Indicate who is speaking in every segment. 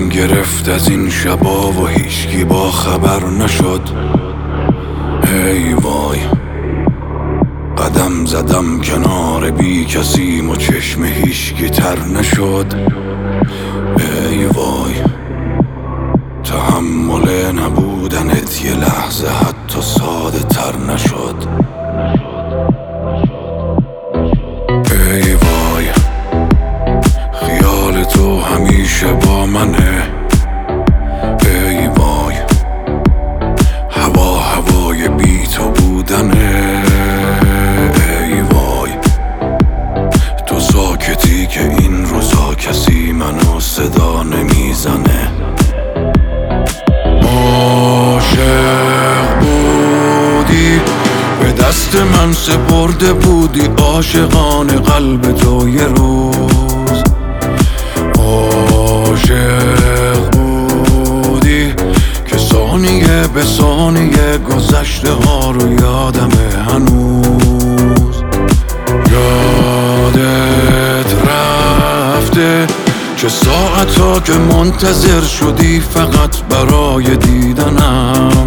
Speaker 1: دلم گرفت از این شبا و هیچکی با خبر نشد. ای وای، قدم زدم کنار بی کسیم و چشم هیچکی تر نشد. ای وای، تحمل نبودنت یه لحظه حتی ساده تر نشد. ای وای، خیال تو همیشه با منه. ای وای، هوای بی تو بودنه. ای وای، تو ساکتی که این روزا کسی منو صدا نمیزنه. عاشق بودی، به دست من سپرده بودی عاشقانه قلب تو یه روز. عاشق بودی که ثانیه به ثانیه گذشته ها رو یادمه هنوز. یادت رفته چه ساعتا که منتظر شدی فقط برای دیدنم.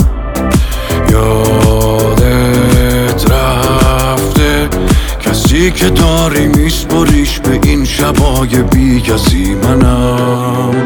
Speaker 1: یادت رفته کسی که داری میسپریش به این شبای بی کسی منم.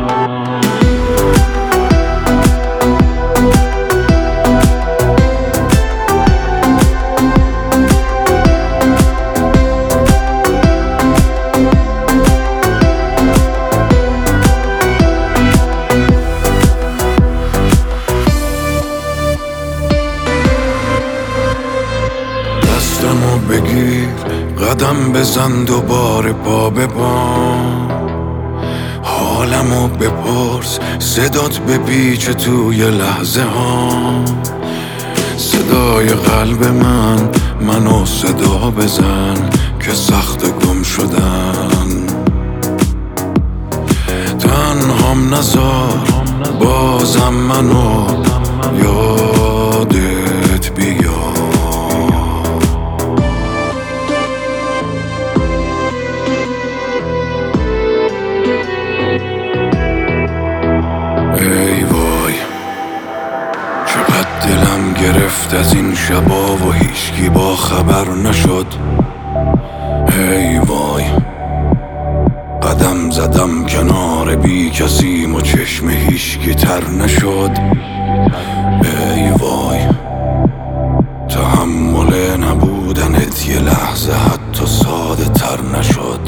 Speaker 1: دستمو بگیر، قدم بزن دوباره پا به پام. حالمو بپرس، صدات بپیچه توی لحظه ها. صدای قلب منو صدا بزن که سخت گم شدن. تنهام نذار بازم منو یادت بیا. ای وای، چقدر دلم گرفت از این شبا و هیچکی با خبر نشد. ای وای، قدم زدم کنار بی کسیم و چشم هیچکی تر نشد. ای وای، تحمل نبودنت یه لحظه حتی ساده تر نشد.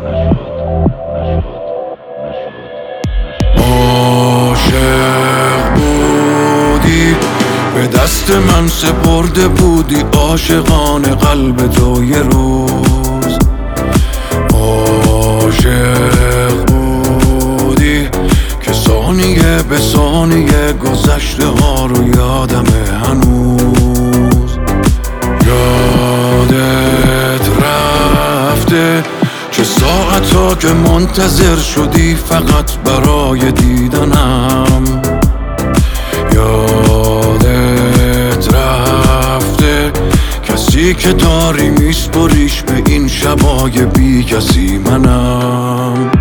Speaker 1: عاشق بودی، به دست من سپرده بودی عاشقانه قلب تو یه روز. عاشق بودی که ثانیه به ثانیه گذشته ها رو یادمه هنوز. یادت رفته چه ساعتا که منتظر شدی فقط برای دیدنم. یادت رفته کسی که داری میسپریش به این شبای بی کسی منم.